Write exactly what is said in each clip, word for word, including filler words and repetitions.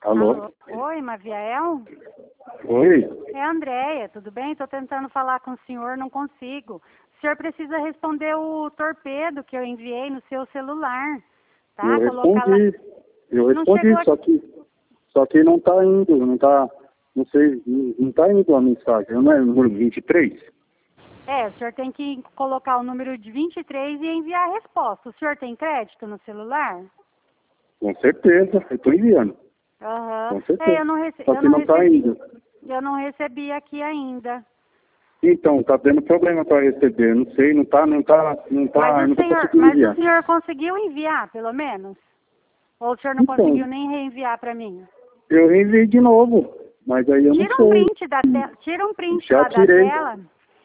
Alô? Alô? Oi, Maviel? Oi? É a Andréia, tudo bem? Estou tentando falar com o senhor, não consigo. O senhor precisa responder o torpedo que eu enviei no seu celular, tá? Eu Colocar lá. respondi. Eu Não respondi, chegou só que, só que não está indo, não está, não sei, não está indo a mensagem, não é o número vinte e três? É, o senhor tem que colocar o número de vinte e três e enviar a resposta. O senhor tem crédito no celular? Com certeza, eu estou enviando. Aham. Com É, certeza. eu não, rece... Só eu que não não está recebi. indo. Eu não recebi aqui ainda. Então, está tendo problema para receber, não sei, não está, não está, não está, Mas eu o não estou senhor, conseguindo mas o enviar. senhor conseguiu enviar, pelo menos? Ou o senhor não Então, conseguiu nem reenviar para mim? eu reenviei de novo, mas aí eu não Tira um sei. print da tela, tira um print Já lá da tirei, tela.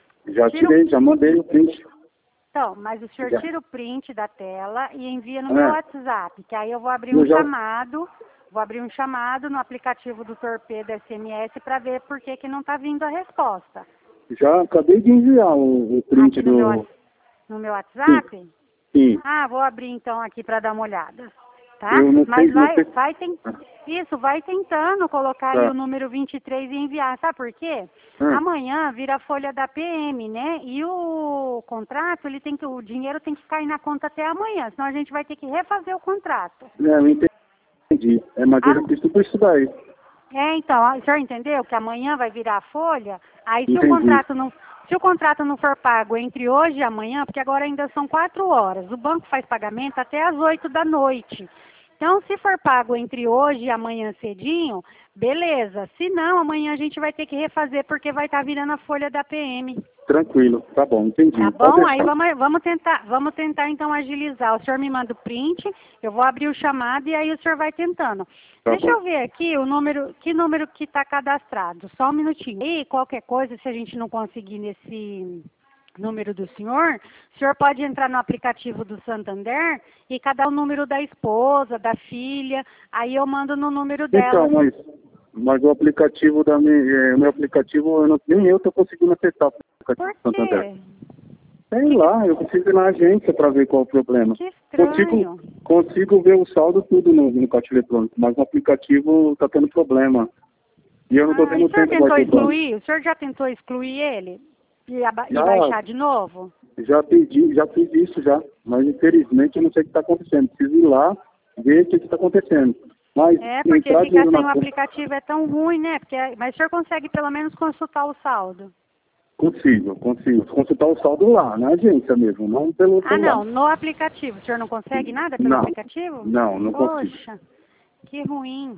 já Tira um... tirei, já mandei o print. Então, mas o senhor Já. tira o print da tela e envia no meu É, WhatsApp, que aí eu vou abrir eu um já, chamado, vou abrir um chamado no aplicativo do Torpedo S M S para ver por que que não está vindo a resposta. já acabei de enviar o, o print Aqui no meu, do... wa- no meu Sim, WhatsApp? sim. Ah, vou abrir então aqui para dar uma olhada, tá? Eu não Mas sei, não vai, sei. vai tem, isso, vai tentando colocar ali Tá. o número vinte e três e enviar, sabe por quê? Hum. Amanhã vira a folha da P M, né? E o contrato, ele tem que, o dinheiro tem que cair na conta até amanhã, senão a gente vai ter que refazer o contrato. É, eu entendi. É, mas eu Ah, já fiz tudo isso daí. é, então, ó, o senhor entendeu que amanhã vai virar a folha? Aí se o Entendi. contrato não, se o contrato não for pago entre hoje e amanhã, porque agora ainda são quatro horas, o banco faz pagamento até às oito da noite. Então, se for pago entre hoje e amanhã cedinho, beleza. Se não, amanhã a gente vai ter que refazer porque vai estar virando a folha da P M. Tranquilo. Tá bom, entendi. Tá Pode bom? Aí deixar. vamos, vamos tentar, vamos tentar então agilizar. O senhor me manda o print, eu vou abrir o chamado e aí o senhor vai tentando. Tá Deixa bom. eu ver aqui o número, que número que está cadastrado. Só um minutinho. E qualquer coisa, se a gente não conseguir nesse número do senhor, o senhor pode entrar no aplicativo do Santander e cadar o número da esposa, da filha, aí eu mando no número Então, delas. mas, mas o aplicativo da minha, é, o meu aplicativo, eu não, nem eu tô conseguindo acessar o aplicativo Por do Santander. quê? Sei Que, lá, eu preciso ir na agência para ver qual é o problema. que Consigo, estranho. consigo ver o saldo tudo no, no caixa eletrônico, mas no aplicativo tá tendo problema. E eu não tô Ah, e o tendo senhor tempo mais tentou do banco. excluir? O senhor já tentou excluir ele? E, aba- e Já, baixar de novo? já pedi, já fiz isso já, mas infelizmente eu não sei o que está acontecendo. Preciso ir lá ver o que está acontecendo. Mas É, porque entrar ficar dinheiro sem na o conta, aplicativo é tão ruim, né? Porque, mas o senhor consegue pelo menos consultar o saldo? consigo, consigo. Consultar o saldo lá, na agência mesmo, não pelo Ah, celular. não, no aplicativo. O senhor não consegue nada pelo Não, aplicativo? não, não consigo. Poxa, que ruim.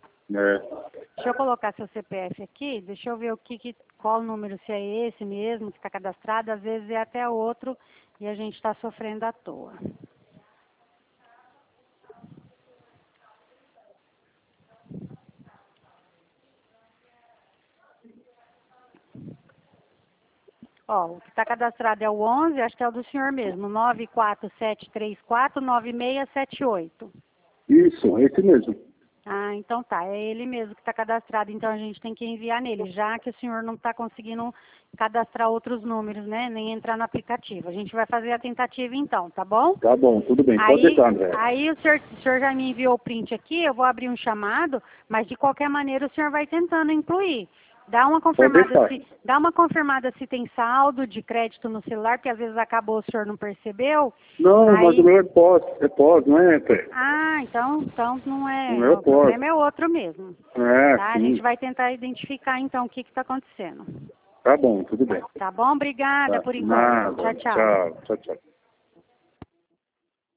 É, Deixa eu colocar seu C P F aqui, deixa eu ver o que, que qual número, se é esse mesmo que está cadastrado, às vezes é até outro e a gente está sofrendo à toa. Ó, o que está cadastrado é o onze, acho que é o do senhor mesmo, nove quatro sete três quatro nove seis sete oito. isso, esse mesmo. Ah, então tá, é ele mesmo que está cadastrado, então a gente tem que enviar nele, já que o senhor não está conseguindo cadastrar outros números, né, nem entrar no aplicativo. A gente vai fazer a tentativa então, tá bom? Tá bom, tudo bem, pode Aí, deixar, André. aí o senhor, o senhor já me enviou o print aqui, eu vou abrir um chamado, mas de qualquer maneira o senhor vai tentando incluir. Dá uma Pode confirmada deixar. se, dá uma confirmada se tem saldo de crédito no celular, porque às vezes acabou, o senhor não percebeu. Não, mas o Aí, meu é pós, é pós, não é, André? ah, então, então não O é, meu é o pós. problema é outro mesmo. É, Tá? A gente sim. vai tentar identificar então o que está acontecendo. Tá bom, tudo bem. Tá bom? Obrigada Tá. por enquanto. Nada. Tchau, tchau. Tchau, tchau, tchau.